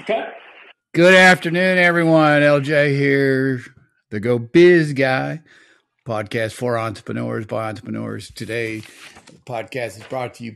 Okay. Good afternoon, everyone. LJ here, the Go Biz Guy, podcast for entrepreneurs by entrepreneurs. Today, the podcast is brought to you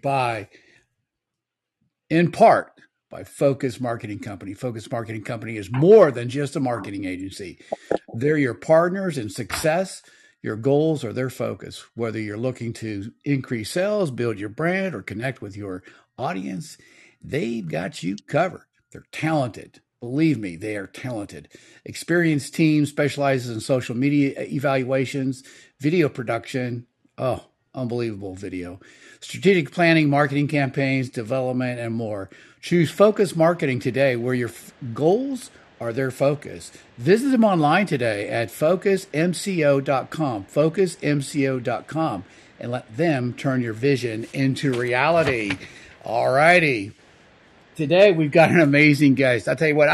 in part, by Focus Marketing Company. Focus Marketing Company is more than just a marketing agency. They're your partners in success. Your goals are their focus. Whether you're looking to increase sales, build your brand, or connect with your audience, they've got you covered. They're talented. Believe me, they are talented. Experienced team specializes in social media evaluations, video production. Oh, unbelievable video. Strategic planning, marketing campaigns, development, and more. Choose Focus Marketing today, where your goals are their focus. Visit them online today at focusmco.com, focusmco.com, and let them turn your vision into reality. All righty. Today we've got an amazing guest. I'll tell you what,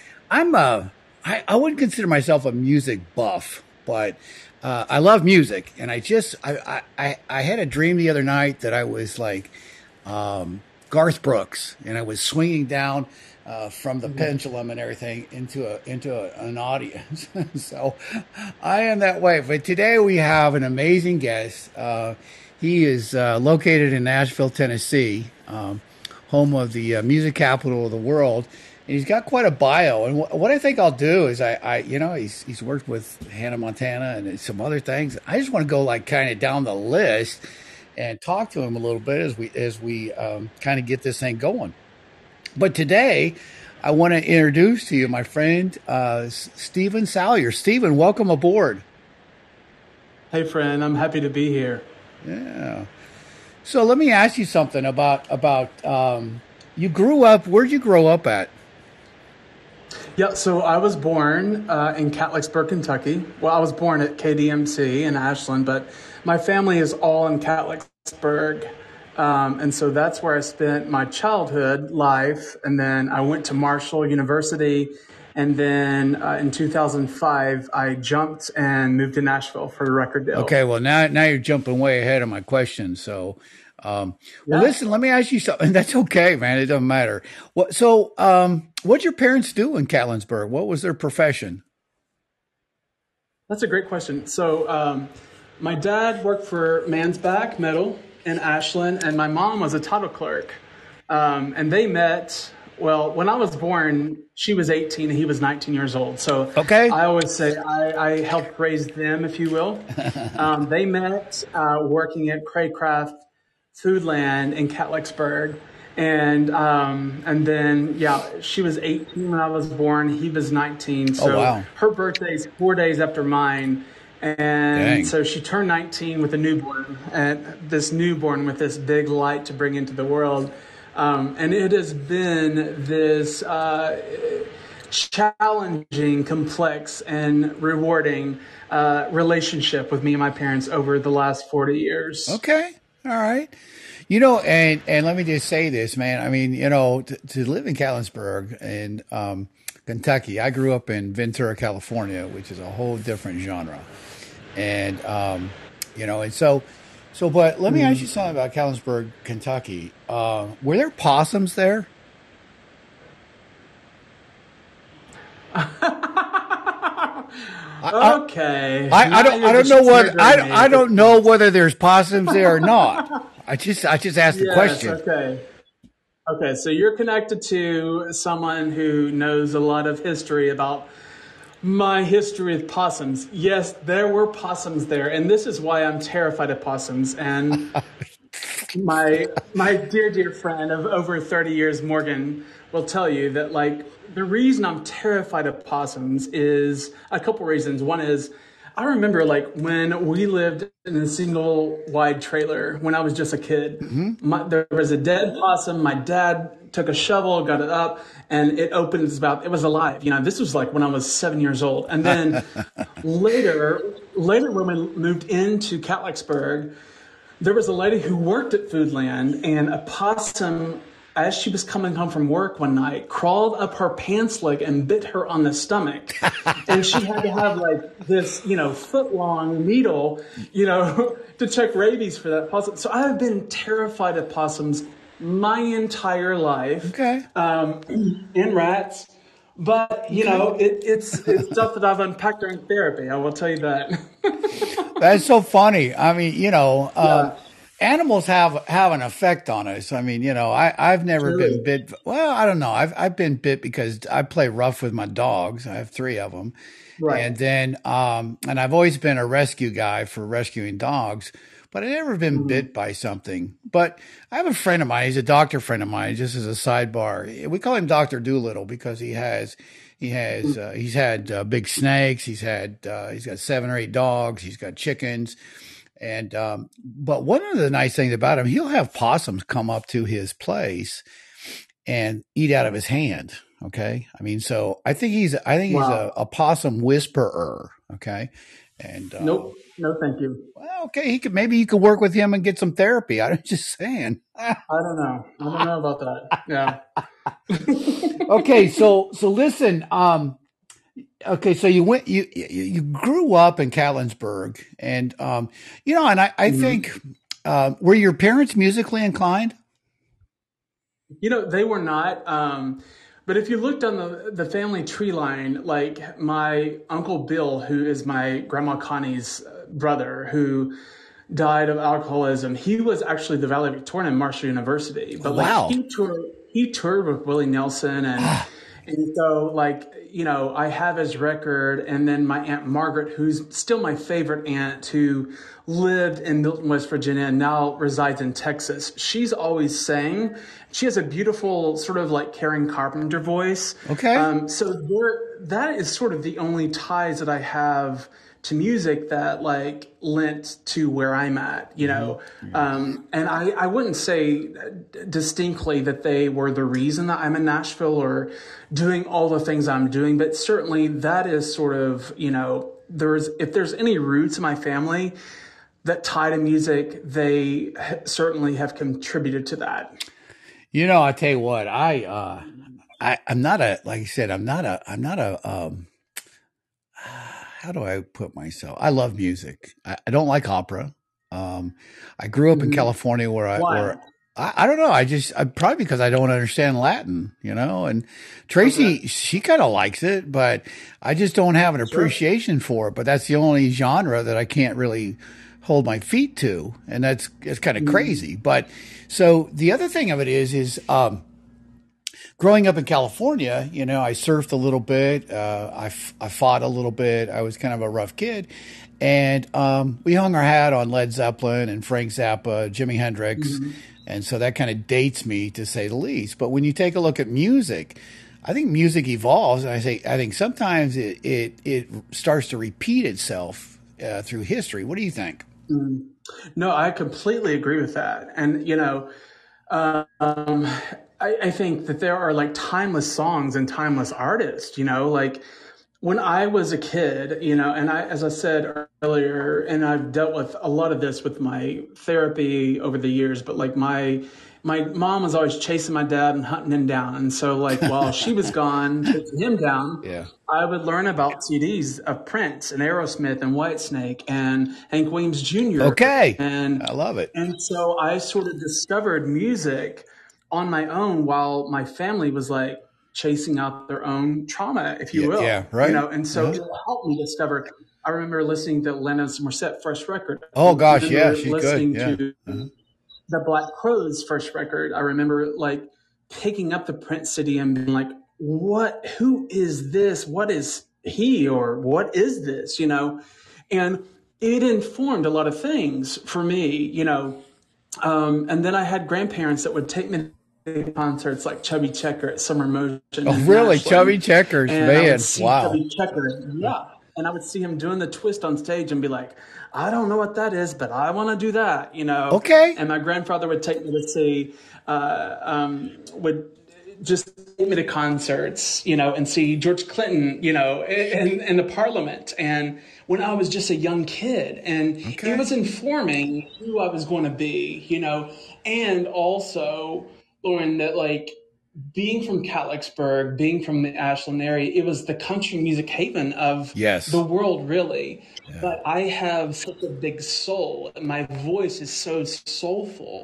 I wouldn't consider myself a music buff, but I love music, and I had a dream the other night that I was like Garth Brooks, and I was swinging down from the pendulum and everything into an audience. So I am that way. But today we have an amazing guest. He is located in Nashville, Tennessee, home of the music capital of the world. And he's got quite a bio. And what I think I'll do is he's worked with Hannah Montana and some other things. I just want to go like kind of down the list and talk to him a little bit as we kind of get this thing going. But today, I want to introduce to you my friend Stephen Salyer. Stephen, welcome aboard. Hey, friend. I'm happy to be here. Yeah. So let me ask you something about you grew up. Where'd you grow up at? Yeah, so I was born in Catlettsburg, Kentucky. Well, I was born at KDMC in Ashland, but my family is all in Catlettsburg. And so that's where I spent my childhood life. And then I went to Marshall University. And then in 2005, I jumped and moved to Nashville for a record deal. Okay, well now you're jumping way ahead of my question. So, well, Yeah, listen, let me ask you something. That's okay, man. It doesn't matter. What'd your parents do in Catlettsburg? What was their profession? that's a great question. So my dad worked for Mansbach Metal in Ashland, and my mom was a title clerk. And they met, well, when I was born, she was 18 and he was 19 years old. So Okay. I always say I helped raise them, if you will. They met working at Craycraft Foodland in Catlettsburg. And then, yeah, she was 18 when I was born. He was 19. Oh, So wow. her birthday's 4 days after mine. And Dang. so she turned 19 with a newborn, and this newborn with this big light to bring into the world. And it has been this challenging, complex, and rewarding relationship with me and my parents over the last 40 years. Okay. All right. And let me just say this, man. I mean, to live in Catlettsburg and Kentucky, I grew up in Ventura, California, which is a whole different genre. And but let me ask you something about Catlettsburg, Kentucky. Were there possums there? I, Okay, I now don't I you're don't just know what triggering me I at this don't know point. whether there's possums there or not. I just asked the Yes, question. okay. Okay, so you're connected to someone who knows a lot of history about my history with possums. Yes, there were possums there, and this is why I'm terrified of possums. And my dear friend of over 30 years, Morgan, will tell you that like the reason I'm terrified of possums is a couple reasons. One is I remember like when we lived in a single wide trailer when I was just a kid. There was a dead possum. My dad took a shovel, got it up, and it opened its mouth. It was alive. You know, this was like when I was 7 years old. And then later when we moved into Catlettsburg, there was a lady who worked at Foodland, and a possum, as she was coming home from work one night, crawled up her pants leg and bit her on the stomach. And she had to have like this, foot long needle, to check rabies for that possum. So I have been terrified of possums my entire life, Okay. in rats. But you Okay. know, it's stuff that I've unpacked during therapy. I will tell you that. That's so funny. I mean, Yeah, animals have an effect on us. I mean, I've never been truly. bit. Well, I don't know. I've been bit because I play rough with my dogs. I have three of them, Right. and then and I've always been a rescue guy for rescuing dogs. But I've never been Mhm. bit by something. But I have a friend of mine. He's a doctor friend of mine. Just as a sidebar, we call him Doctor Doolittle because he's had big snakes. He's got 7 or 8 dogs. He's got chickens. And but one of the nice things about him, he'll have possums come up to his place and eat out of his hand. Okay, I mean, so I think he's Wow. a possum whisperer. Okay, and Nope. No, thank you. well, okay, maybe you could work with him and get some therapy. I'm just saying. I don't know. I don't know about that. Yeah. Okay, so listen. Okay, so you grew up in Catlinsburg, and and I Mhm. think were your parents musically inclined? You know, they were not. But if you looked on the family tree line, like my uncle Bill, who is my grandma Connie's brother, who died of alcoholism, he was actually the valedictorian at Marshall University. Oh, But like wow. he toured with Willie Nelson, and so like I have his record, and then my aunt Margaret, who's still my favorite aunt, who lived in Milton, West Virginia, and now resides in Texas. She's always sang. She has a beautiful sort of like Karen Carpenter voice. Okay. So that is sort of the only ties that I have to music that like lent to where I'm at, Hmm. Yeah. and I wouldn't say distinctly that they were the reason that I'm in Nashville or doing all the things I'm doing, but certainly that is sort of, if there's any roots in my family that tie to music, they certainly have contributed to that. I tell you what, I'm not a like I said, I'm not a how do I put myself? I love music. I don't like opera. Um, I grew up in Mhm. California Why? I don't know. I probably because I don't understand Latin, and Okay. Tracy, she kind of likes it, but I just don't have an Sure. appreciation for it. But that's the only genre that I can't really hold my feet to. And it's kind of Mhm. crazy. But so the other thing of it is, growing up in California, I surfed a little bit. I fought a little bit. I was kind of a rough kid. And we hung our hat on Led Zeppelin and Frank Zappa, Jimi Hendrix. Mhm. And so that kind of dates me to say the least. But when you take a look at music, I think music evolves. And I think sometimes it starts to repeat itself through history. What do you think? Mhm. No, I completely agree with that. And, I think that there are like timeless songs and timeless artists, like when I was a kid, and as I said earlier, and I've dealt with a lot of this with my therapy over the years, but like my mom was always chasing my dad and hunting him down. And so like while she was gone chasing him down, Yeah. I would learn about CDs of Prince and Aerosmith and Whitesnake and Hank Williams Jr. Okay. and I love it. and so I sort of discovered music on my own while my family was like chasing out their own trauma, if you Yeah. Yeah. will, Right. and so Uh-huh. it helped me discover. I remember listening to Alanis Morissette first record. I Oh gosh. Yeah. remember She's good. listening Yeah. to Uh-huh. the Black Crowes first record. I remember like picking up the Prince CD and being like, "What? Who is this? What is he? Or what is this?" And it informed a lot of things for me. And then I had grandparents that would take me to concerts like Chubby Checker at Summer Motion Oh, in really? Nashville. Chubby Checkers, And I would man. see Wow. Chubby Checker. Yeah. And I would see him doing the twist on stage and be like, I don't know what that is, but I want to do that. Okay. And my grandfather would take me to see, would just take me to concerts, and see George Clinton, in the parliament. And when I was just a young kid, and it Okay. was informing who I was going to be, and also, Lauren, that like being from Catlettsburg, being from the Ashland area, it was the country music haven of the Yes. world, really. Yeah. But I have such a big soul. My voice is so soulful.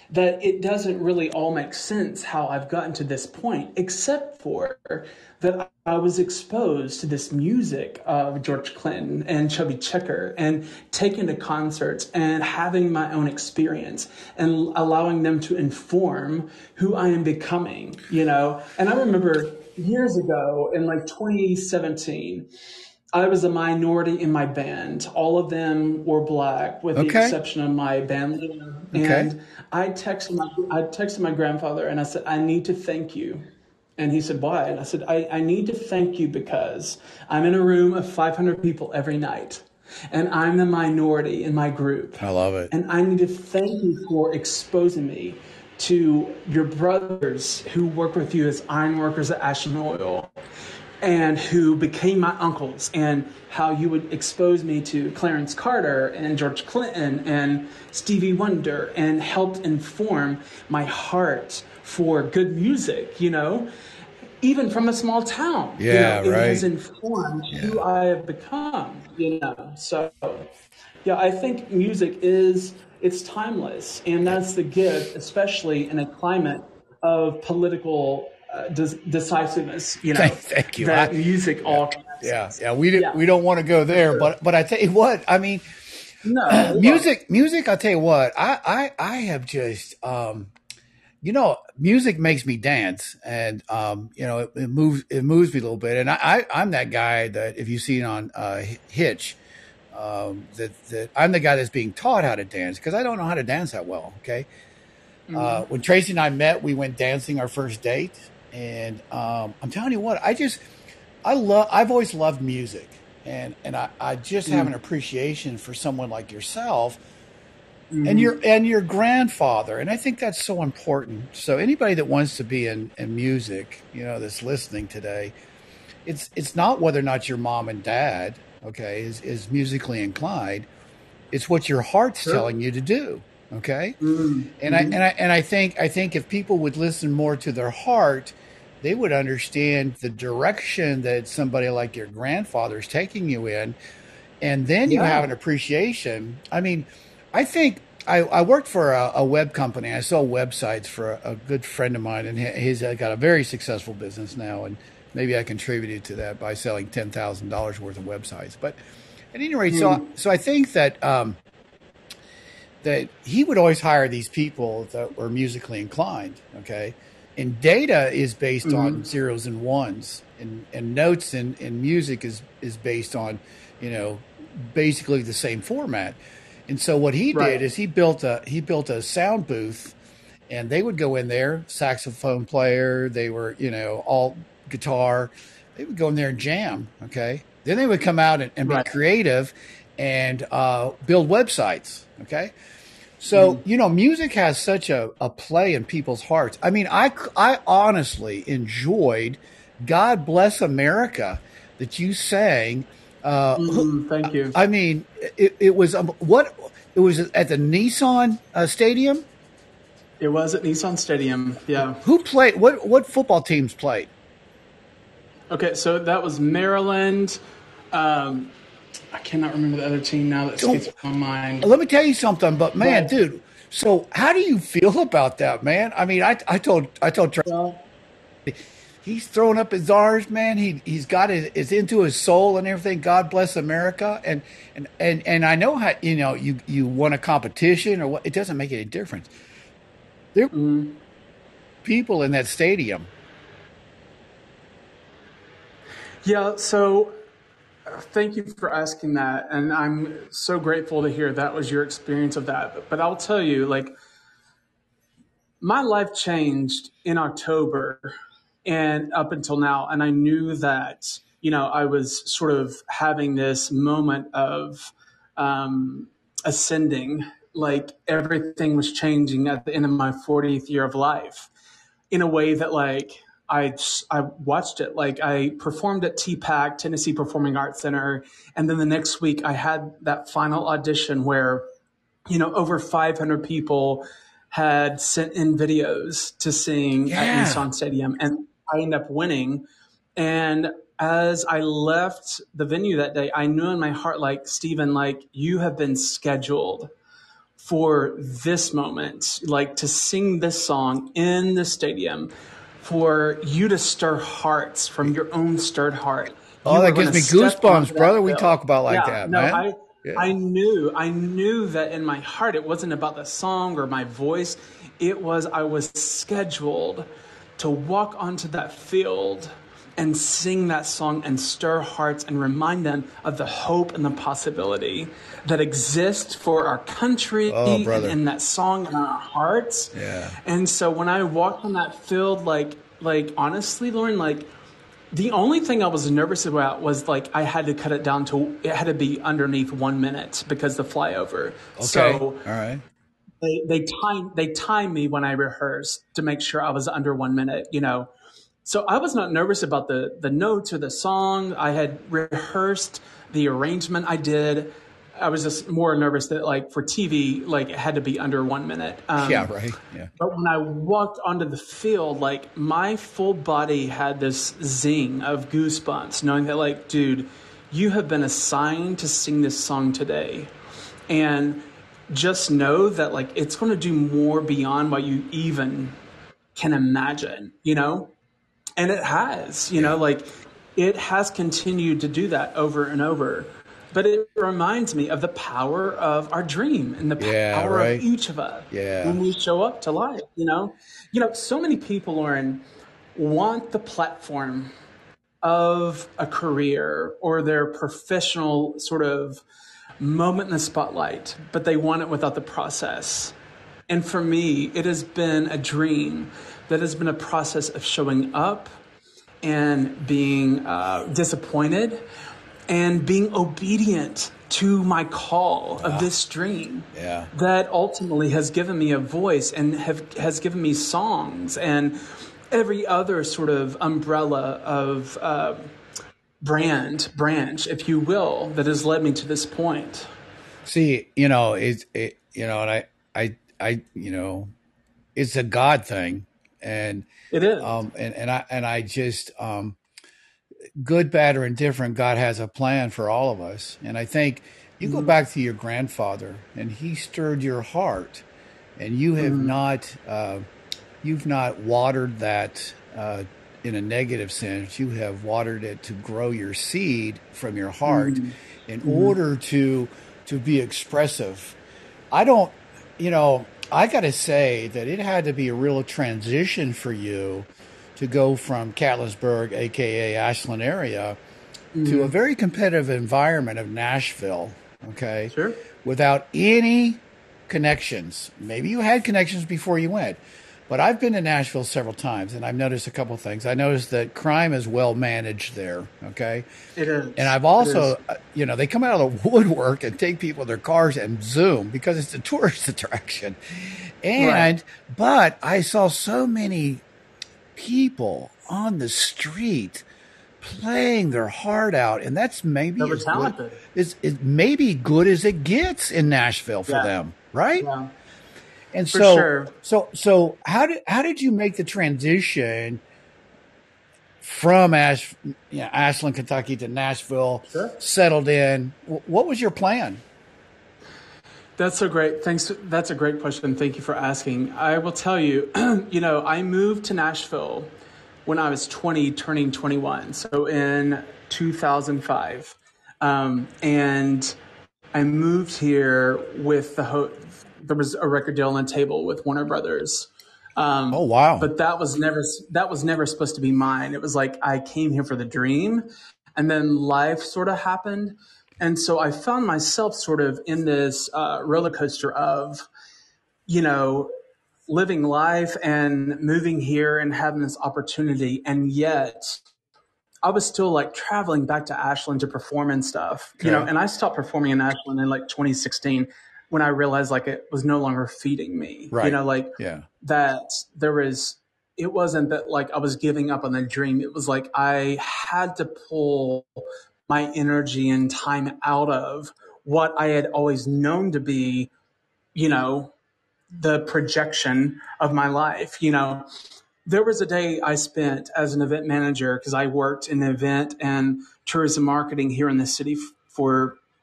that it doesn't really all make sense how I've gotten to this point, except for that I was exposed to this music of George Clinton and Chubby Checker and taking to concerts and having my own experience and allowing them to inform who I am becoming, you know? And I remember years ago in like 2017, I was a minority in my band. All of them were black, with the Okay. exception of my band leader. Okay. And I texted my grandfather and I said, I need to thank you. And he said, why? And I said, I need to thank you because I'm in a room of 500 people every night. And I'm the minority in my group. I love it. And I need to thank you for exposing me to your brothers who work with you as iron workers at Ashland Oil and who became my uncles, and how you would expose me to Clarence Carter and George Clinton and Stevie Wonder and helped inform my heart for good music, you know, even from a small town. Yeah, It right. has informed who I have become, you know. So, yeah, I think music it's timeless, and that's the gift, especially in a climate of political decisiveness, you know, Thank you. that music Yeah, all connects yeah, us. yeah. Yeah, We don't want to go for there, sure. but I tell you what, I mean, No, we won't. music. I'll tell you what, I have just, music makes me dance, and it moves me a little bit, and I'm that guy that if you see it on Hitch, that I'm the guy that's being taught how to dance because I don't know how to dance that well. Okay, Mhm. when Tracy and I met, we went dancing our first date, and I'm telling you what, I've always loved music, and I just have an Mm. appreciation for someone like yourself and Mhm. your grandfather, and I think that's so important. So anybody that wants to be in music, that's listening today, it's not whether or not your mom and dad, okay, is musically inclined. It's what your heart's Sure. telling you to do. Okay. Mm. And I Mhm. and I and I think if people would listen more to their heart, they would understand the direction that somebody like your grandfather is taking you in, and then you have Yeah. an appreciation. I mean, I think I worked for a web company. I sold websites for a good friend of mine, and he's got a very successful business now. And maybe I contributed to that by selling $10,000 worth of websites. But at any rate, Mm. so I think that he would always hire these people that were musically inclined. Okay. And data is based on Mhm. zeros and ones, and notes and music is based on, you know, basically the same format. And so what he did Right. is he built a sound booth, and they would go in there, saxophone player, they were, all guitar, they would go in there and jam. Okay. Then they would come out and be Right. creative and build websites. Okay. So, Mhm. music has such a play in people's hearts. I mean, I honestly enjoyed God Bless America that you sang. Mm. Thank you. I mean, it was it was at the Nissan Stadium. It was at Nissan Stadium. Yeah. Who played? What football teams played? Okay, so that was Maryland. Um, I cannot remember the other team now that So escapes my mind. let me tell you something, but man, But dude. So how do you feel about that, man? I mean, I told Trey, well, he's throwing up his arms, man. He's got it's into his soul and everything. God bless America, and I know how you won a competition or what. It doesn't make any difference. There were mm, people in that stadium. yeah. So thank you for asking that, and I'm so grateful to hear that was your experience of that. But I'll tell you, like my life changed in October and up until now, and I knew that I was sort of having this moment of um, ascending, like everything was changing at the end of my 40th year of life in a way that like I watched it. Like I performed at TPAC, Tennessee Performing Arts Center, and then the next week I had that final audition where over 500 people had sent in videos to sing at Yeah. Nissan Stadium, and I ended up winning. And as I left the venue that day, I knew in my heart, like, Stephen, like, you have been scheduled for this moment, like to sing this song in the stadium, for you to stir hearts from your own stirred heart. Oh, You were that going gives to me step goosebumps, onto that brother. We field. talk about like Yeah, that, no, man. I Yeah. I knew that in my heart it wasn't about the song or my voice. It was I was scheduled to walk onto that field and sing that song and stir hearts and remind them of the hope and the possibility that exists for our country Oh, and brother. in that song in our hearts. Yeah. And so when I walked on that field, like honestly, Lauren, like the only thing I was nervous about was like I had to cut it down to it had to be underneath 1 minute because the flyover. Okay. So All right. they timed me when I rehearsed to make sure I was under 1 minute, you know. So I was not nervous about the notes or the song. I had rehearsed the arrangement I did. I was just more nervous that like for TV, like it had to be under 1 minute. Yeah, right. Yeah. But when I walked onto the field, like my full body had this zing of goosebumps, knowing that like, dude, you have been assigned to sing this song today. And just know that like it's going to do more beyond what you even can imagine, you know? And it has, you know, Yeah. like it has continued to do that over and over. But it reminds me of the power of our dream and the Yeah, power of right. each of us Yeah. when we show up to life, you know? You know, so many people, Lauren, want the platform of a career or their professional sort of moment in the spotlight, but they want it without the process. And for me, it has been a dream that has been a process of showing up and being disappointed and being obedient to my call of this dream Yeah. that ultimately has given me a voice and has given me songs and every other sort of umbrella of branch, if you will, that has led me to this point. See, and it's a God thing, and It is. I just good, bad, or indifferent, God has a plan for all of us, and I think you go back to your grandfather, and he stirred your heart, and you've not watered that. In a negative sense, you have watered it to grow your seed from your heart in order to be expressive. I don't, I got to say that it had to be a real transition for you to go from Catlettsburg, aka Ashland area, to a very competitive environment of Nashville, okay, Sure. without any connections. Maybe you had connections before you went, but I've been to Nashville several times, and I've noticed a couple of things. I noticed that crime is well managed there, okay? It is. And I've It is. also, they come out of the woodwork and take people in their cars and zoom because it's a tourist attraction. Right. But I saw so many people on the street playing their heart out, and that's They maybe were as good talented. is maybe good as it gets in Nashville for Yeah. them, right? Yeah. And For sure. so how did you make the transition from Ashland, Kentucky to Nashville, Sure. settled in? What was your plan? That's a great thanks. That's a great question. Thank you for asking. I will tell you, I moved to Nashville when I was 20, turning 21. So in 2005. And I moved here with there was a record deal on the table with Warner Brothers. Oh, wow. But that was never supposed to be mine. It was like I came here for the dream, and then life sort of happened, and so I found myself sort of in this roller coaster of you know living life and moving here and having this opportunity, and yet I was still like traveling back to Ashland to perform and stuff, Okay. and I stopped performing in Ashland in like 2016 when I realized like it was no longer feeding me, Right. like Yeah. that it wasn't that like I was giving up on the dream. It was like I had to pull my energy and time out of what I had always known to be, you know, the projection of my life, there was a day I spent as an event manager because I worked in event and tourism marketing here in the city for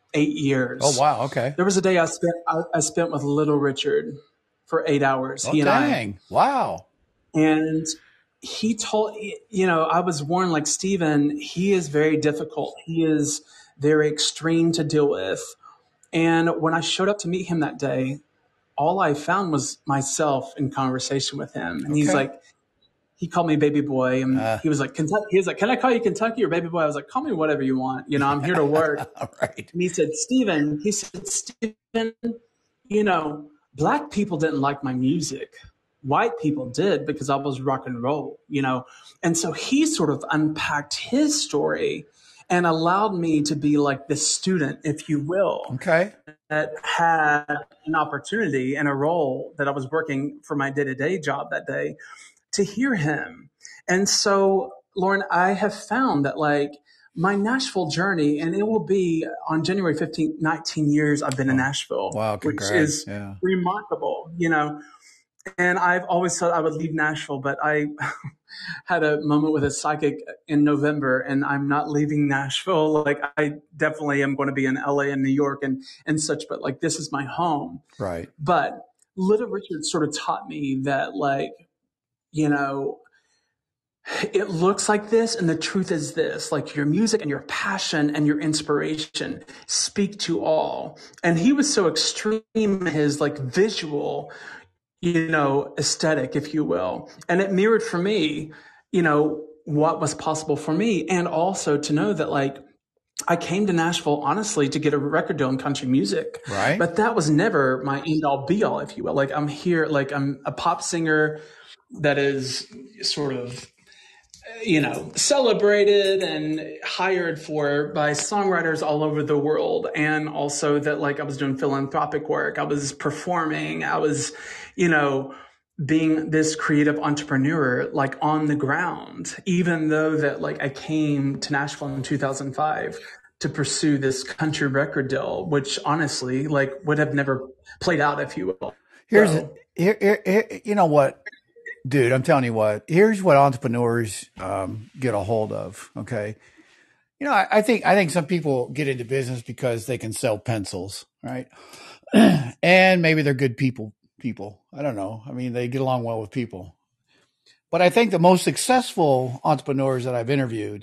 Oh, years. wow. Okay. There was a day I spent with Little Richard for 8 hours, Oh, he and I. dang. Wow. And he told, I was warned, like, Stephen, he is very difficult. He is very extreme to deal with. And when I showed up to meet him that day, all I found was myself in conversation with him. And he's Okay. like, he called me baby boy, and he was like, Kentucky. He was like, can I call you Kentucky or baby boy? I was like, call me whatever you want. I'm here to work. All right. And he said, Stephen, black people didn't like my music. White people did because I was rock and roll. And so he sort of unpacked his story and allowed me to be like the student, if you will, Okay. that had an opportunity and a role that I was working for my day-to-day job that day to hear him. And so, Lauren, I have found that, like, my Nashville journey, and it will be on January 15th, 19 years I've been in Nashville, Wow. which Congrats. is Yeah. remarkable. And I've always thought I would leave Nashville, but I had a moment with a psychic in November, and I'm not leaving Nashville. Like, I definitely am going to be in LA and New York and such, but like, this is my home. Right. But Little Richard sort of taught me that, like, it looks like this, and the truth is this: like, your music and your passion and your inspiration speak to all. And he was so extreme in his, like, visual, aesthetic, if you will. And it mirrored for me, what was possible for me. And also to know that, like, I came to Nashville, honestly, to get a record deal in country music. Right. But that was never my end all be all, if you will. Like, I'm here, like, I'm a pop singer that is sort of, celebrated and hired for by songwriters all over the world. And also that, like, I was doing philanthropic work. I was performing. I was, being this creative entrepreneur, like, on the ground, even though that, like, I came to Nashville in 2005 to pursue this country record deal, which honestly, like, would have never played out, if you will. Here, you know what, dude, I'm telling you what, here's what entrepreneurs get a hold of. Okay. I think some people get into business because they can sell pencils, right? And maybe they're good people. I don't know. I mean, they get along well with people. But I think the most successful entrepreneurs that I've interviewed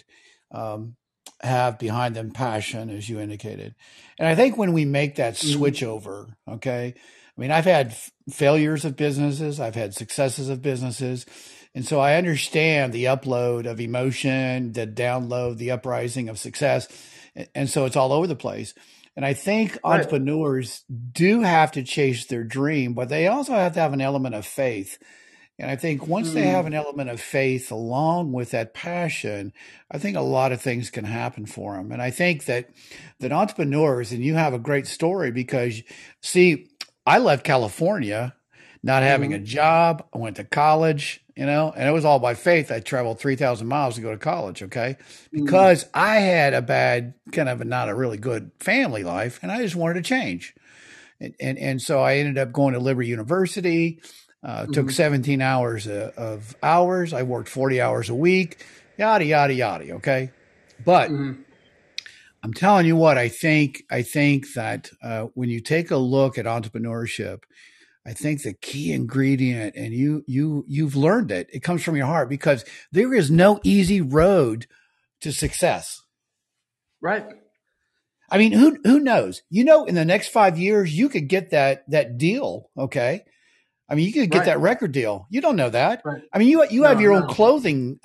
have behind them passion, as you indicated. And I think when we make that switch over, okay, I mean, I've had failures of businesses, I've had successes of businesses. And so I understand the upload of emotion, the download, the uprising of success. And so it's all over the place. And I think entrepreneurs do have to chase their dream, but they also have to have an element of faith. And I think once they have an element of faith along with that passion, I think a lot of things can happen for them. And I think that entrepreneurs, and you have a great story because, see, I left California not having a job. I went to college, and it was all by faith. I traveled 3,000 miles to go to college, okay? Because I had a bad, kind of not a really good family life, and I just wanted to change. And so I ended up going to Liberty University, took 17 hours of hours. I worked 40 hours a week, yada, yada, yada, okay? But I'm telling you what, I think that when you take a look at entrepreneurship, I think the key ingredient, and you've learned it, it comes from your heart, because there is no easy road to success. Right. I mean, who knows? In the next 5 years, you could get that deal. Okay. I mean, you could get that record deal. You don't know that. Right. I mean, you have your own clothing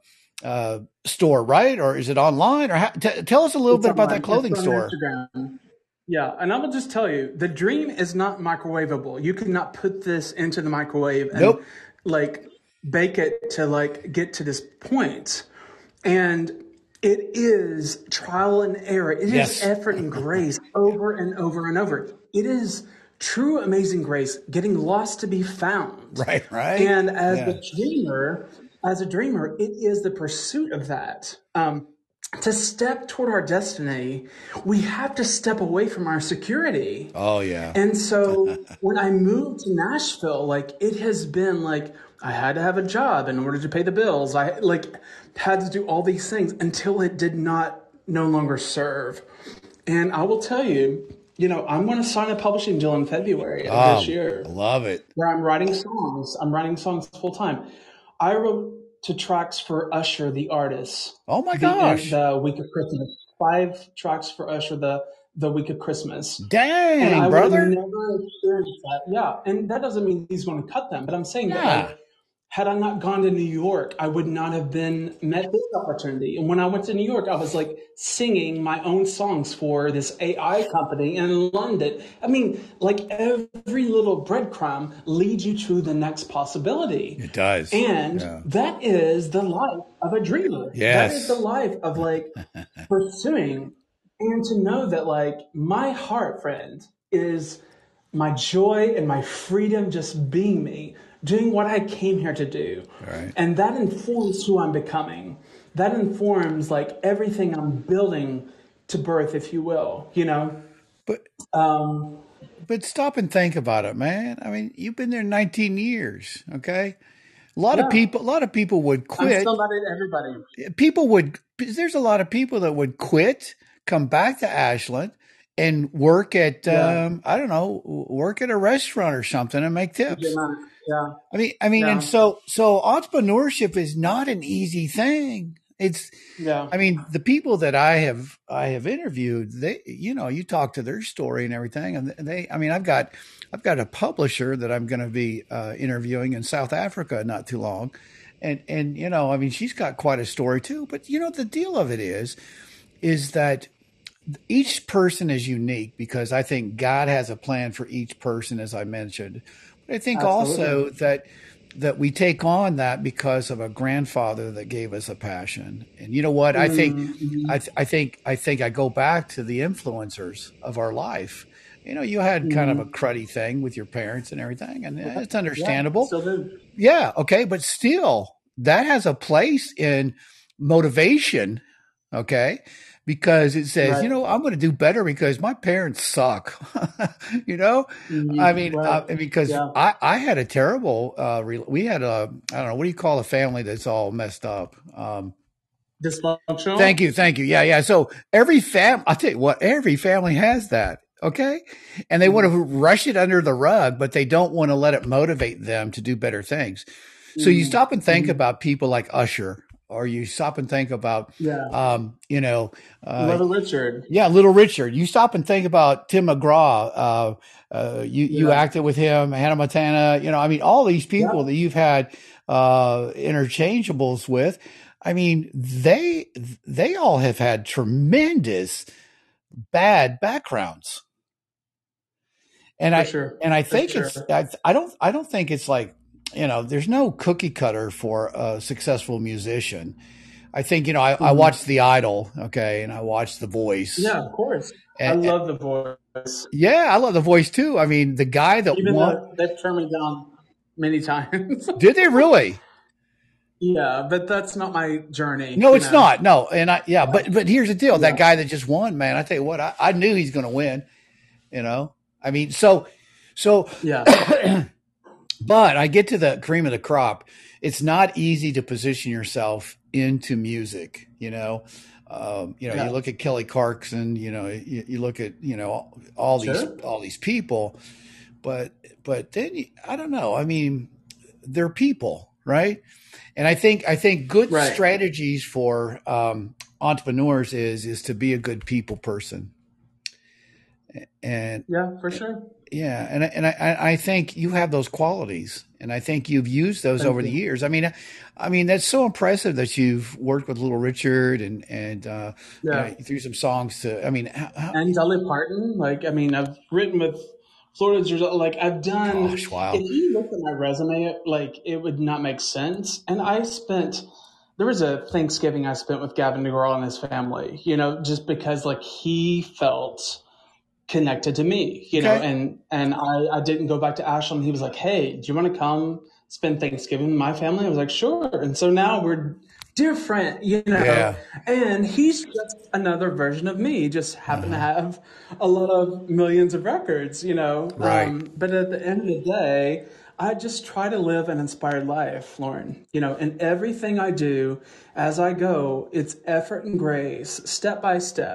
store, right? Or is it online? Or tell us a little bit about that clothing store. Instagram. Yeah, and I will just tell you, the dream is not microwavable. You cannot put this into the microwave and like bake it to, like, get to this point. And it is trial and error. It is effort and grace over and over and over. It is true amazing grace, getting lost to be found. Right. And as a dreamer, it is the pursuit of that. To step toward our destiny, we have to step away from our security. Oh, yeah. And so when I moved to Nashville, like, it has been like, I had to have a job in order to pay the bills. I, like, had to do all these things until it did not no longer serve. And I will tell you, I'm going to sign a publishing deal in February of this Oh, year I love it. where I'm writing songs. I'm writing songs full time. I wrote to tracks for Usher, the artist, Oh my the gosh. the week of Christmas. 5 tracks for Usher, the week of Christmas. And Dang, I would have brother. never experienced that. Yeah. And that doesn't mean he's going to cut them, but I'm saying that Yeah. like had I not gone to New York, I would not have been met this opportunity. And when I went to New York, I was like singing my own songs for this AI company in London. I mean, like every little breadcrumb leads you to the next possibility. It does. And Yeah. that is the life of a dreamer. That is the Yes. life of like pursuing and to know that like my heart, friend, is my joy and my freedom just being me, doing what I came here to do. All right. And that informs who I'm becoming. That informs like everything I'm building to birth, if you will, But Um, but stop and think about it, man. I mean, you've been there 19 years, okay? yeah, A lot of people would I'm quit. still not at everybody. People would There's a lot of people that would quit, come back to Ashland and work at Yeah, I don't know, work at a restaurant or something and make tips. yeah, And yeah, so entrepreneurship is not an easy thing. It's yeah. I mean, the people that I have interviewed, they, you talk to their story and everything, and I mean, I've got a publisher that I'm going to be interviewing in South Africa not too long, and I mean, she's got quite a story too. But the deal of it is that each person is unique because I think God has a plan for each person, as I mentioned. But I think Absolutely. also that we take on that because of a grandfather that gave us a passion. And you know what? Mm-hmm, I think I go back to the influencers of our life. You had kind of a mm-hmm. cruddy thing with your parents and everything, and Yeah, it's yeah, understandable. still do. Yeah, okay, but still, that has a place in motivation, okay? Because it says, Right. I'm going to do better because my parents suck. you know, I Mm-hmm. mean, Right. because Yeah. I had a terrible, we had I don't know, what do you call a family that's all messed up? Dysfunctional. Thank you. Yeah, yeah. So I'll tell you what, every family has that. Okay. And they want Mm-hmm. to rush it under the rug, but they don't want to let it motivate them to do better things. So you stop and think Mm-hmm. about people like Usher, or you stop and think about, Yeah. um, you know, uh, Little Richard. yeah, Little Richard. You stop and think about Tim McGraw. You Yeah. acted with him, Hannah Montana. I mean, all these people Yeah. that you've had interchangeables with. I mean, they all have had tremendous bad backgrounds, and For I sure. and I For think it's sure. I don't think it's like there's no cookie cutter for a successful musician. I think I Mm-hmm. watched The Idol, okay, and I watched The Voice, Yeah, of course. I and love the voice, yeah, I love The Voice too. I mean, the guy that even won, though they've turned me down many times. did they really? Yeah, but that's not my journey, No, it's not. No, and yeah, Yeah. but here's the deal: that Yeah. guy that just won, man, I tell you what, I knew he's going to win. I mean, so, Yeah. but I get to the cream of the crop. It's not easy to position yourself into music. You Yeah. look at Kelly Clarkson. You look at all these Sure. people, but then I don't know. I mean, they're people, right? And I think good Right. strategies for entrepreneurs is to be a good people person. And Yeah, for sure. yeah, and I think you have those qualities, and I think you've used those Thank over the you. years. I mean that's so impressive that you've worked with Little Richard and Yeah. you threw some songs to. I mean, And Dolly Parton. Like, I mean, I've written with Florida Georgia. Like, I've done. gosh, wow, If you look at my resume, like, it would not make sense. And I spent. There was a Thanksgiving I spent with Gavin DeGraw and his family. Just because like he felt connected to me, okay, and I didn't go back to Ashland. He was like, "Hey, do you want to come spend Thanksgiving with my family?" I was like, "Sure." And so now we're dear friend. yeah, And he's just another version of me, just happen to uh-huh. have a lot of millions of records. Right. But at the end of the day, I just try to live an inspired life, Lauren. And everything I do as I go, it's effort and grace, step by step.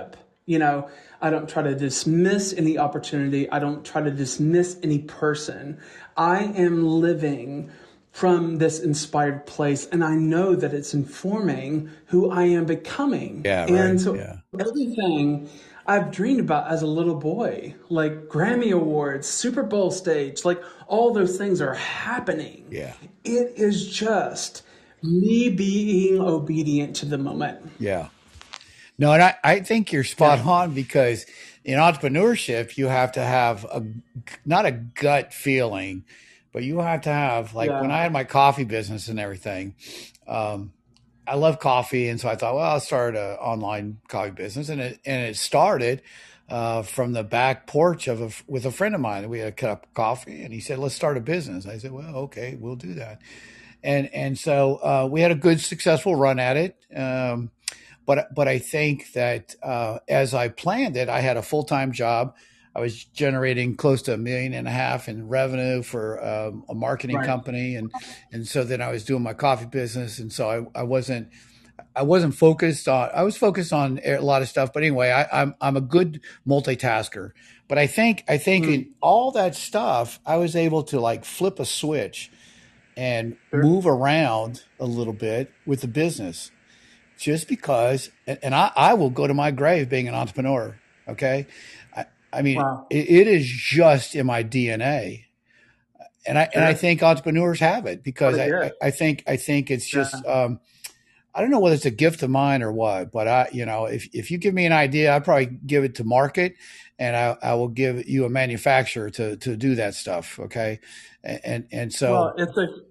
You know, I don't try to dismiss any opportunity. I don't try to dismiss any person. I am living from this inspired place, and I know that it's informing who I am becoming. Yeah, right. And so Yeah. everything I've dreamed about as a little boy, like Grammy Awards, Super Bowl stage, like all those things are happening. Yeah. It is just me being obedient to the moment. Yeah. No, and I think you're spot Yeah. on because in entrepreneurship, you have to have not a gut feeling, but you have to have, like when Yeah. I had my coffee business and everything, um, I love coffee. And so I thought, well, I'll start an online coffee business. And it started from the back porch with a friend of mine. We had a cup of coffee and he said, let's start a business. I said, well, okay, we'll do that. And so we had a good, successful run at it. But I think that as I planned it, I had a full time job. I was generating close to $1.5 million in revenue for a marketing Right. company, and so then I was doing my coffee business, and so I wasn't focused on. I was focused on a lot of stuff, but anyway, I'm a good multitasker. But I think in Mm. all that stuff, I was able to like flip a switch and Sure. move around a little bit with the business just because, and I will go to my grave being an entrepreneur. Okay. I mean, Wow. it is just in my DNA. And I Sure. think entrepreneurs have it because What a I, I, gift. I think, I think it's just, Yeah. I don't know whether it's a gift of mine or what, but if you give me an idea, I'd probably give it to market and I will give you a manufacturer to do that stuff. Okay. And Well, so,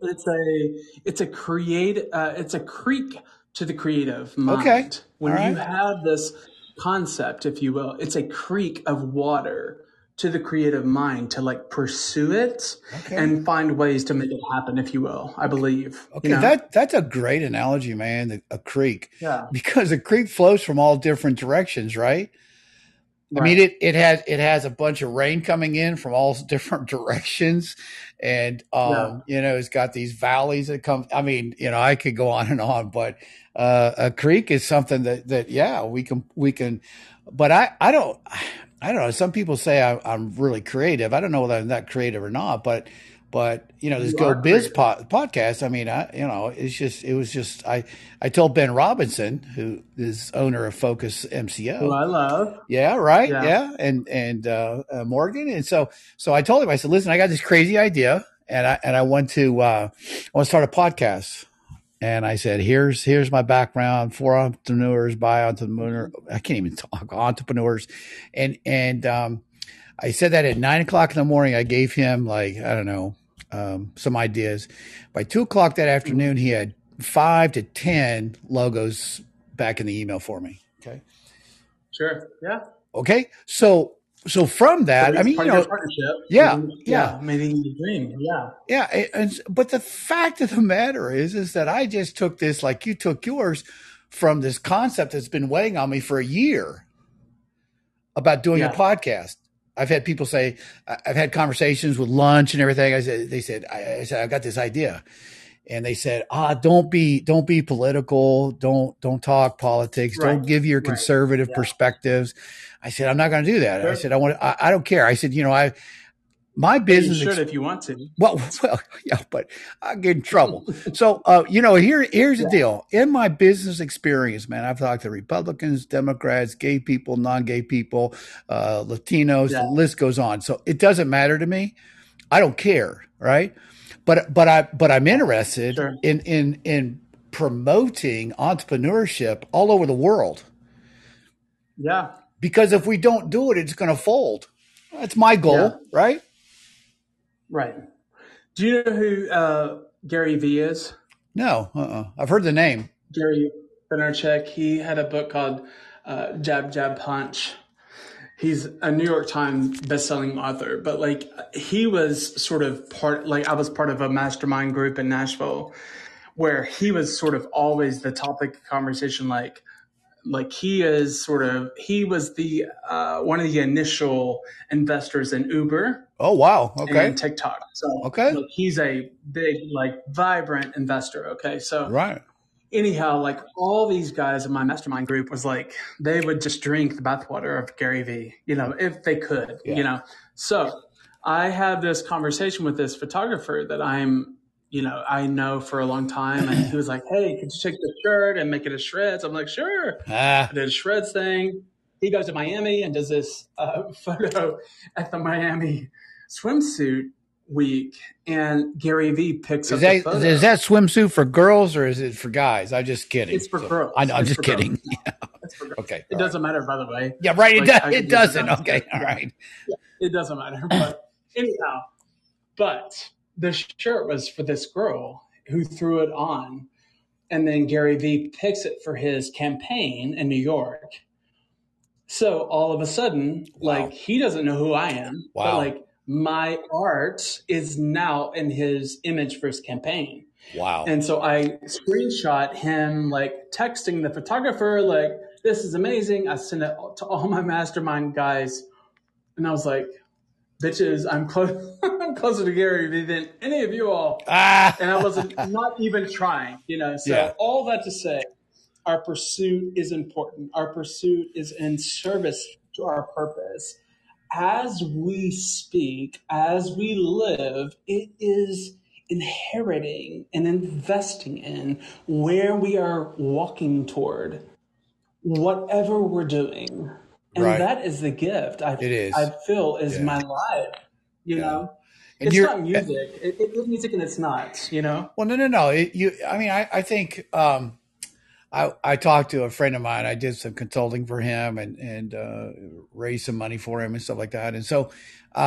it's a creek to the creative okay. mind. All When you right. have this concept, if you will, it's a creek of water to the creative mind to like pursue it Okay. and find ways to make it happen, if you will. I Okay. believe, Okay, that's a great analogy, man. A creek, Yeah. because a creek flows from all different directions, right? I mean, Right. it has a bunch of rain coming in from all different directions, and Yeah. it's got these valleys that come. I mean, I could go on and on, but a creek is something that yeah, we can. But I don't know. Some people say I'm really creative. I don't know whether I'm that creative or not, but this You Go are Biz creative. podcast. I mean, it was just. I told Ben Robinson, who is owner of Focus Who MCO. I love. Yeah, right. Yeah. Yeah, and Morgan, and so I told him. I said, "Listen, I got this crazy idea, and I want to start a podcast." And I said, "Here's my background: for entrepreneurs, by entrepreneur. I can't even talk entrepreneurs." And I said that at 9 o'clock in the morning. I gave him, like, I don't know, some ideas. By 2 o'clock that Mhm. afternoon, he had 5 to 10 logos back in the email for me. Okay. Sure. Yeah. Okay. So from So that, I he's mean, part of your partnership. yeah, yeah, Yeah. Maybe the dream. Yeah. yeah. But the fact of the matter is that I just took this, like you took yours, from this concept that's been weighing on me for a year about doing a Yeah. podcast. I've had people say, I've had conversations with lunch and everything. I said, I got this idea. And they said, don't be political. Don't talk politics. Right. Don't give your Right. conservative Yeah. perspectives. I said, I'm not going to do that. I Sure. said, I don't care. I said, my But you business, should if you want to. well, yeah, but I get in trouble. So, here's the Yeah. deal. In my business experience, man, I've talked to Republicans, Democrats, gay people, non-gay people, Latinos. The Yeah. list goes on. So it doesn't matter to me. I don't care, right? But I'm interested Sure. in promoting entrepreneurship all over the world, Yeah. because if we don't do it, it's going to fold. That's my Yeah. goal, right? Right. Do you know who Gary Vee is? No, I've heard the name. Gary Vaynerchuk. He had a book called Jab Jab Punch. He's a New York Times bestselling author, but like he was sort of like I was part of a mastermind group in Nashville where he was sort of always the topic of conversation. Like he was the one of the initial investors in Uber Oh, wow. Okay. and TikTok. So Okay. like he's a big, like vibrant investor. Okay. So Right. anyhow, like all these guys in my mastermind group was like, they would just drink the bathwater of Gary Vee, if they could, So I had this conversation with this photographer that I know for a long time. And he was like, hey, could you take the shirt and make it a shreds? I'm like, sure. I did a shreds thing. He goes to Miami and does this photo at the Miami swimsuit week, and Gary Vee picks up the photo. Is that swimsuit for girls or is it for guys? I'm just kidding. It's for girls. I know, I'm just kidding. Yeah. It's for girls. Okay. It doesn't matter, by the way. Yeah, right. It doesn't. Okay. All right. Yeah, it doesn't matter. But anyhow, the shirt was for this girl who threw it on, and then Gary Vee picks it for his campaign in New York. So all of a sudden, like, he doesn't know who I am, but like, my art is now in his image for his campaign. Wow. And so I screenshot him like texting the photographer, like, this is amazing. I sent it to all my mastermind guys. And I was like, bitches, I'm closer to Gary Vee than any of you all. And I wasn't not even trying, So all that to say, our pursuit is important. Our pursuit is in service to our purpose. As we speak, as we live, it is inheriting and investing in where we are walking toward, whatever we're doing. And that is the gift I feel is my life, It's not music. It's music and it's not, Well, no. I think I talked to a friend of mine. I did some consulting for him and raised some money for him and stuff like that. And so,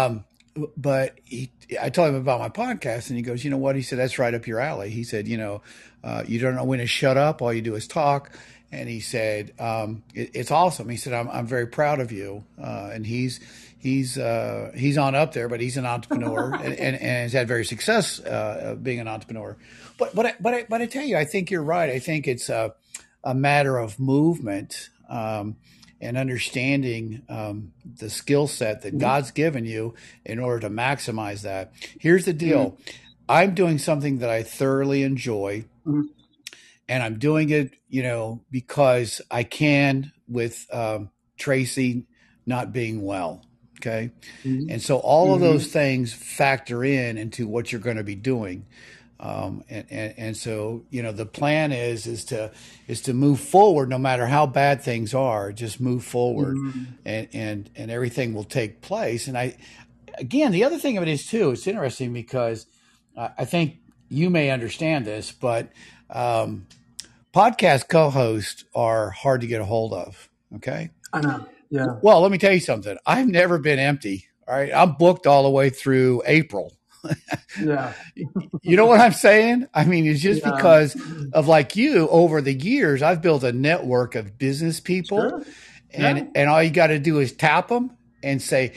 I told him about my podcast, and he goes, you know what? He said, that's right up your alley. He said, you don't know when to shut up. All you do is talk. And he said, it's awesome. He said, I'm very proud of you. And he's on up there, but he's an entrepreneur and has had very success being an entrepreneur. But I tell you, I think you're right. I think it's a matter of movement and understanding the skill set that God's given you in order to maximize that. Here's the deal. I'm doing something that I thoroughly enjoy, and I'm doing it, because I can with Tracy not being well. Okay. And so all of those things factor into what you're going to be doing. And so, the plan is to move forward, no matter how bad things are, just move forward and everything will take place. And again, the other thing of it is too, it's interesting because I think you may understand this, but, podcast co-hosts are hard to get a hold of. Okay. I know. Yeah. Well, let me tell you something. I've never been empty. All right. I'm booked all the way through April. Yeah. You know what I'm saying? I mean, it's just because of like you over the years, I've built a network of business people and all you got to do is tap them and say,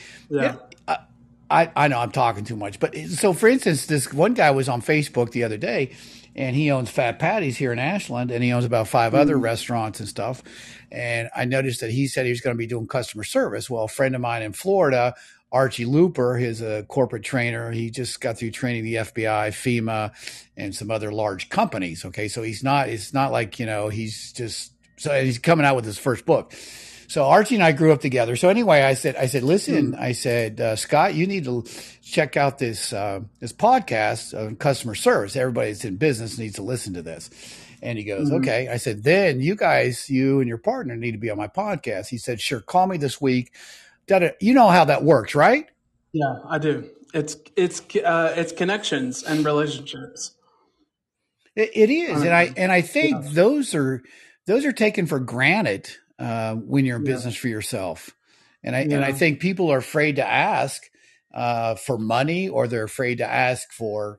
I know I'm talking too much, but so for instance, this one guy was on Facebook the other day and he owns Fat Patty's here in Ashland and he owns about 5 other restaurants and stuff. And I noticed that he said he was going to be doing customer service. Well, a friend of mine in Florida, Archie Looper, is a corporate trainer. He just got through training the FBI, FEMA, and some other large companies. Okay. So it's not like, he's coming out with his first book. So Archie and I grew up together. So anyway, I said, listen, I said, Scott, you need to check out this podcast on customer service. Everybody that's in business needs to listen to this. And he goes, okay. I said, then you and your partner need to be on my podcast. He said, sure. Call me this week. You know how that works, right? Yeah, I do. It's connections and relationships. It is. And I think those are taken for granted when you're in business for yourself. And I think people are afraid to ask for money, or they're afraid to ask for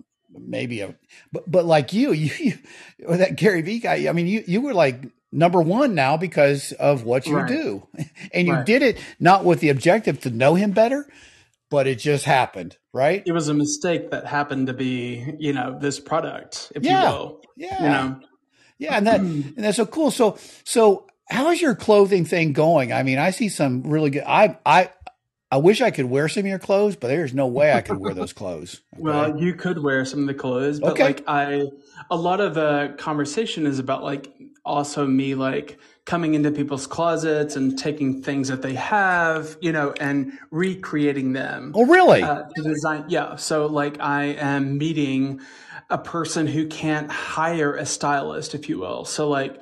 but like you or that Gary Vee guy, I mean, you were like number one now because of what you do. And you did it not with the objective to know him better, but it just happened, right? It was a mistake that happened to be, this product, if you will. Yeah. Yeah. And that's so cool. So how is your clothing thing going? I mean, I see some really good, I wish I could wear some of your clothes, but there's no way I could wear those clothes. Okay. Well, you could wear some of the clothes, but Okay. like a lot of the conversation is about like also me like coming into people's closets and taking things that they have, and recreating them Oh, really? to design. Yeah. So like I am meeting a person who can't hire a stylist, if you will. So like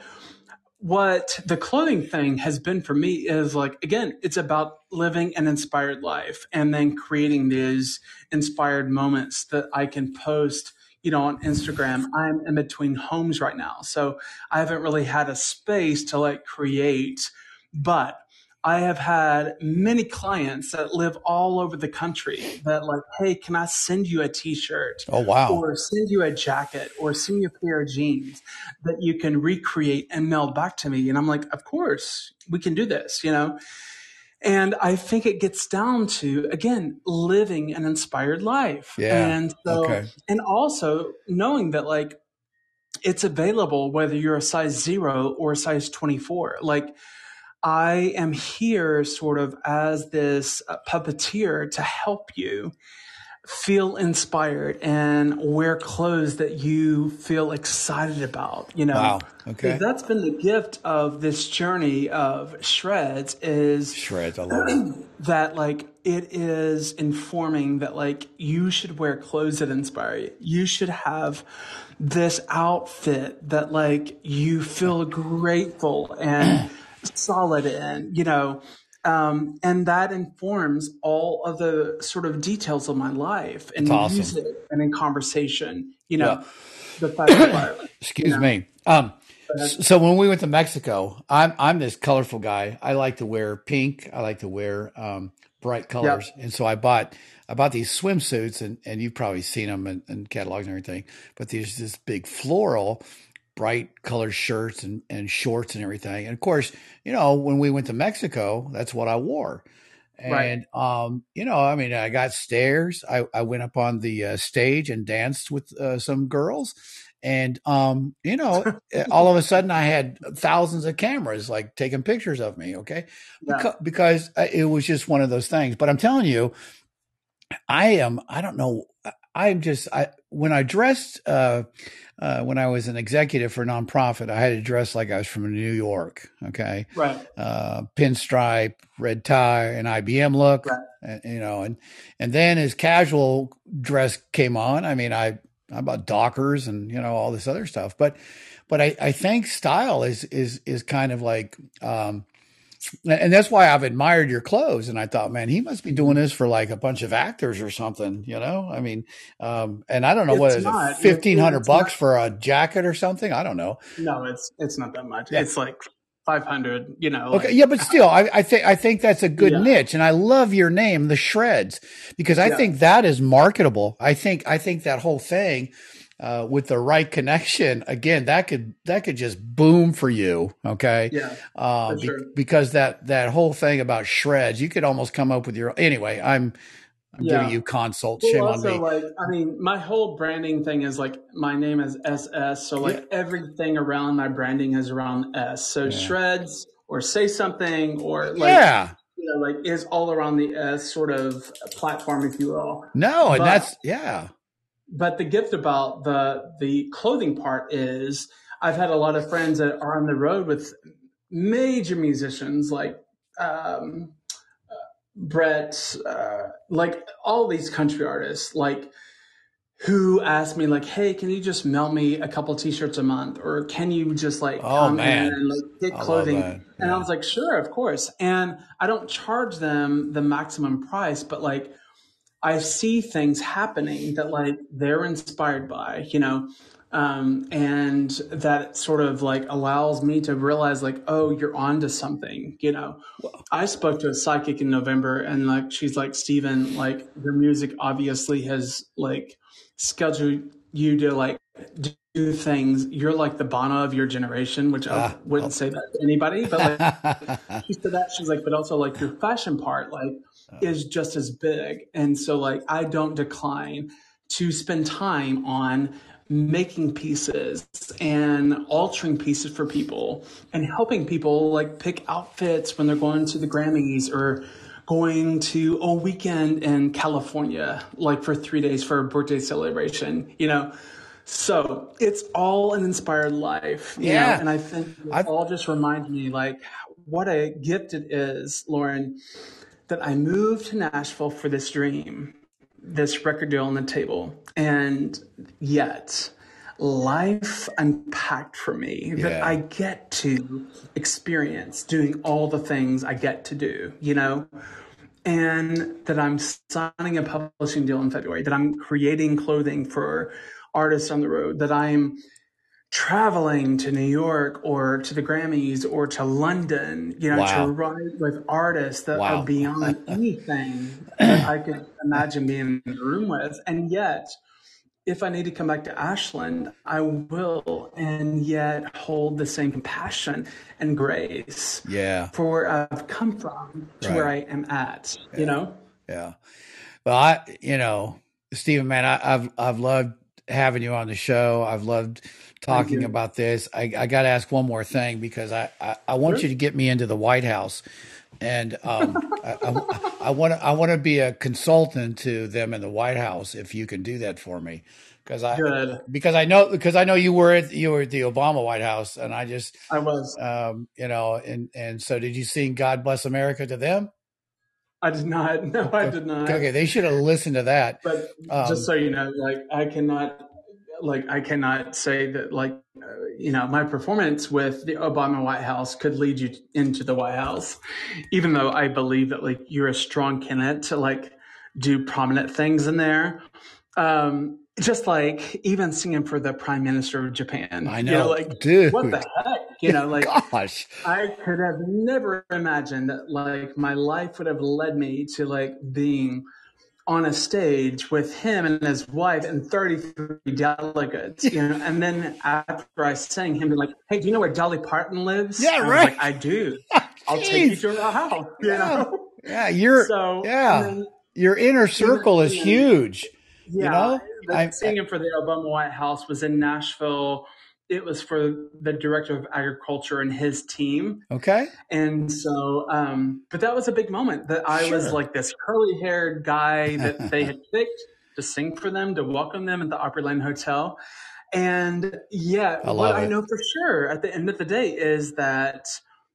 what the clothing thing has been for me is like, again, it's about living an inspired life and then creating these inspired moments that I can post, on Instagram. I'm in between homes right now. So I haven't really had a space to like create, but I have had many clients that live all over the country that like, hey, can I send you a t-shirt Oh, wow. or send you a jacket or send you a pair of jeans that you can recreate and mail back to me? And I'm like, of course, we can do this. And I think it gets down to, again, living an inspired life. Yeah. And so, Okay. and also knowing that like it's available whether you're a size 0 or a size 24. Like I am here sort of as this puppeteer to help you feel inspired and wear clothes that you feel excited about. Wow. So Okay. that's been the gift of this journey of Shreds is Shreds. I love it. that like it is informing that like you should wear clothes that inspire you. You should have this outfit that like you feel grateful and solid in. And that informs all of the sort of details of my life That's and awesome. music and in conversation, Well, the fashion part, you excuse know. me. So when we went to Mexico, I'm this colorful guy. I like to wear pink. I like to wear bright colors, Yep. and so I bought these swimsuits, and you've probably seen them in catalogs and everything. But there's this big floral, bright colored shirts and shorts and everything. And of course, when we went to Mexico, that's what I wore. Right. And I mean, I got stares. I went up on the stage and danced with some girls, and all of a sudden I had thousands of cameras like taking pictures of me. Okay, Yeah. because it was just one of those things. But I'm telling you, I don't know. When I dressed, when I was an executive for a nonprofit, I had to dress like I was from New York. Okay. Right. Pinstripe, red tie, an IBM look, Right. and then as casual dress came on, I mean, I bought Dockers and, all this other stuff, but I think style is kind of like, and that's why I've admired your clothes. And I thought, man, he must be doing this for like a bunch of actors or something, I mean, and I don't know what It's is it, not. 1,500 It's not. bucks for a jacket or something. I don't know. No, it's not that much. Yeah. It's like 500. Okay. Like Yeah. But still, I think that's a good yeah, niche. And I love your name, the Shreds, because I yeah, think that is marketable. I think that whole thing, with the right connection, again, that could just boom for you. Okay. yeah, for sure. Because that whole thing about shreds, you could almost come up with anyway, I'm giving Yeah. you consults. Well, Shame on also, me. like, I mean, my whole branding thing is like my name is SS. So, Yeah. like, everything around my branding is around S. So, Yeah. shreds or say something or like, Yeah. like is all around the S sort of platform, if you will. No. And But, yeah. but the gift about the clothing part is I've had a lot of friends that are on the road with major musicians like, um, Brett, like all these country artists, like who asked me like, "Hey, can you just mail me a couple t-shirts a month, or can you just like Oh, come in man. and like get I love clothing?" that. And I Yeah. was like, "Sure, of course." And I don't charge them the maximum price, but like I see things happening that like they're inspired by. And that sort of like allows me to realize like, oh, you're on to something. I spoke to a psychic in November and like she's like, Steven, like your music obviously has like scheduled you to like do things. You're like the Bono of your generation, which I Ah, wouldn't say that to anybody, but like oh. she said that she's like, but also like your fashion part like is just as big. And so like I don't decline to spend time on making pieces and altering pieces for people and helping people like pick outfits when they're going to the Grammys or going to a weekend in California, like for 3 days for a birthday celebration, So it's all an inspired life, Yeah. and I think it all just reminds me like what a gift it is, Lauren, that I moved to Nashville for this dream, this record deal on the table. And yet life unpacked for me that I get to experience doing all the things I get to do, and that I'm signing a publishing deal in February, that I'm creating clothing for artists on the road, that I'm traveling to New York or to the Grammys or to London, to write with artists that are beyond anything that I could imagine being in the room with. And yet, if I need to come back to Ashland, I will, and yet hold the same compassion and grace for where I've come from to where I am at, Yeah. Well, Stephen, man, I've loved having you on the show. I've loved talking about this. I got to ask one more thing because I want you to get me into the White House, and I want to be a consultant to them in the White House if you can do that for me. Because I know you were at the Obama White House, and I was, and so did you sing "God Bless America" to them? I did not. No, I did not. Okay, they should have listened to that. But just so you know, I cannot say that my performance with the Obama White House could lead you into the White House, even though I believe that you're a strong candidate to do prominent things in there. Just even singing for the Prime Minister of Japan. I know, dude. What the heck? Gosh. I could have never imagined that my life would have led me to being on a stage with him and his wife and 33 delegates, and then after I sang him, be like, "Hey, do you know where Dolly Parton lives?" Yeah, I right. I do. I'll take you to her house. Yeah, your inner circle is huge. Yeah, singing for the Obama White House was in Nashville. It was for the director of agriculture and his team. Okay. And so, but that was a big moment that I was this curly haired guy that they had picked to sing for them, to welcome them at the Opryland Hotel. And what I know for sure at the end of the day is that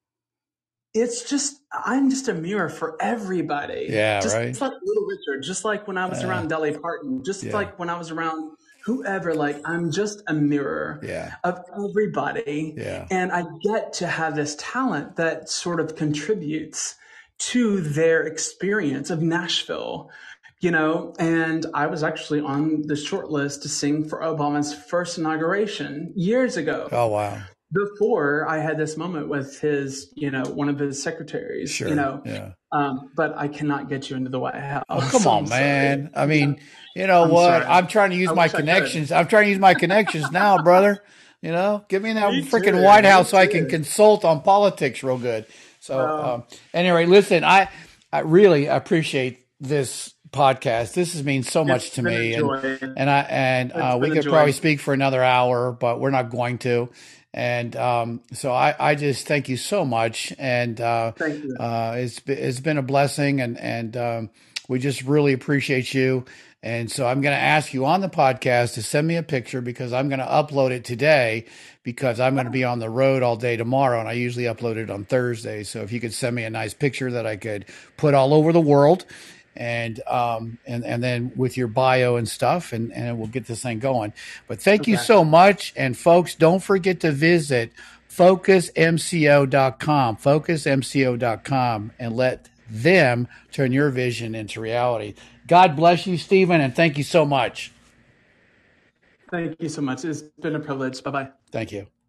I'm just a mirror for everybody. Yeah, just right. Just like Little Richard, just like when I was around Dolly Parton, just like when I was around whoever, I'm just a mirror of everybody. Yeah. And I get to have this talent that sort of contributes to their experience of Nashville, and I was actually on the short list to sing for Obama's first inauguration years ago. Oh, wow. Before I had this moment with his, one of his secretaries, but I cannot get you into the White House. Oh, come on, man. Sorry. I mean, what? I'm trying to use my connections. I'm trying to use my connections now, brother. Give me that freaking White House so I can consult on politics real good. So anyway, listen, I really appreciate this podcast. This has means so much to me. And we could probably speak for another hour, but we're not going to. And so I just thank you so much, and thank you. It's been a blessing, and we just really appreciate you. And so I'm going to ask you on the podcast to send me a picture because I'm going to upload it today because I'm going to be on the road all day tomorrow, and I usually upload it on Thursday. So if you could send me a nice picture that I could put all over the world. And then with your bio and stuff, and we'll get this thing going. But thank you so much. And folks, don't forget to visit focusmco.com, focusmco.com, and let them turn your vision into reality. God bless you, Stephen, and thank you so much. Thank you so much. It's been a privilege. Bye-bye. Thank you.